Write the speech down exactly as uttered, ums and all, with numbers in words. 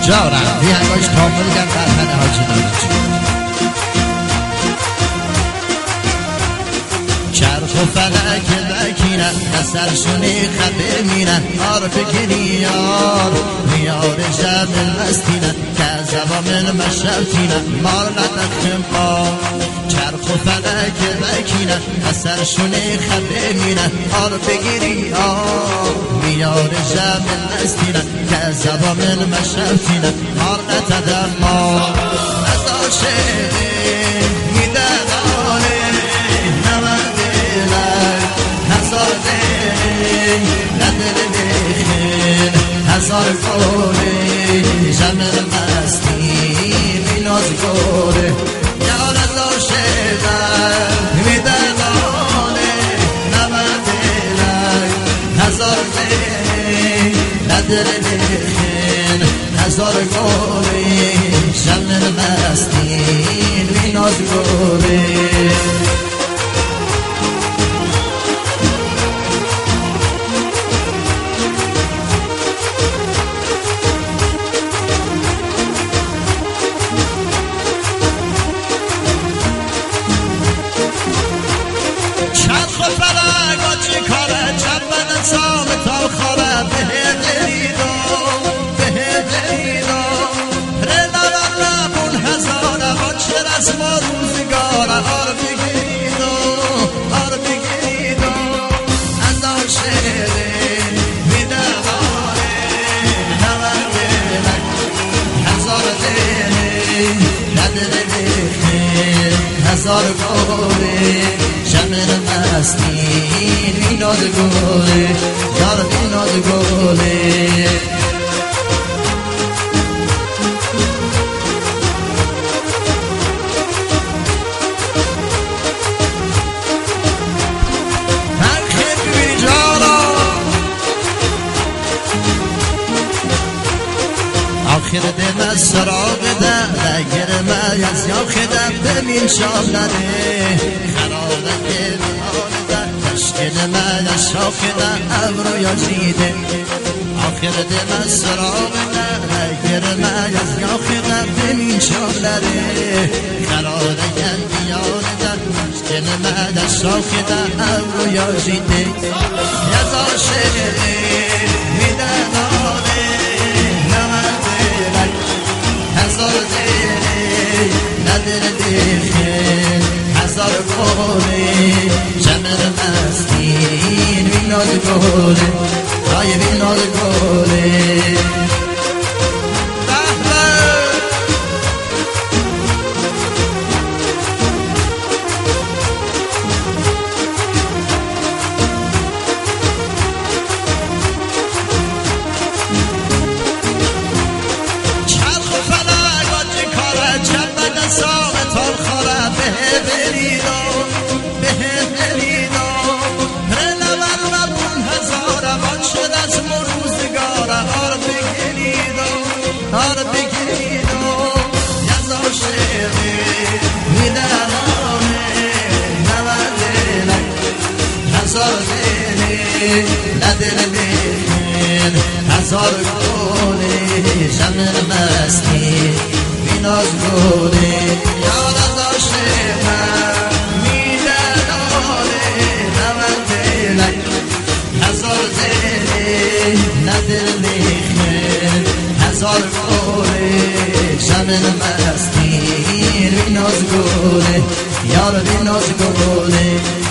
جارم بیهنگاش کامل گرد برهن حاجی نامچی چرخ و فلک بکینن نسرشونی خبه مینن آر بگیریار میار شب مستینن که زبامن مشرتینن مار لطخم پا چرخ و فلک بکینن نسرشونی خبه مینن آر بگیریار میار شب مستینن که زبامن مشرتینن مار لطخم پا نداشه میدنانه هزار گوره جمع مستی میناز گوره یار داشته در میدانه نمده هزار دی ندر بخین هزار گوره جمع مستی میناز گوره هزار گوره شمر مستی میناد گوره یار میناد گوره آخر دم سراغ ده اگر ما از یا خدم بمین شاملره خرابه که بهان ده تشکل ما از شاخ ده ابرو یا جیده آخر دم سراغ ده اگر ما از یا خدم بمین شاملره خرابه که بیان ده تشکل ما از شاخ ده ابرو یا جیده یزا شهره میدنانه هزار دیره ندر دیخه هزار گوله جمر مستین ویناد گوله رای ویناد گوله ندر بخین هزار گوله شمر مستی میناز گوله یار داشته من میدنانه نمده هزار دله ندر بخین هزار گوله شمر مستی میناز گوله یار میناز گوله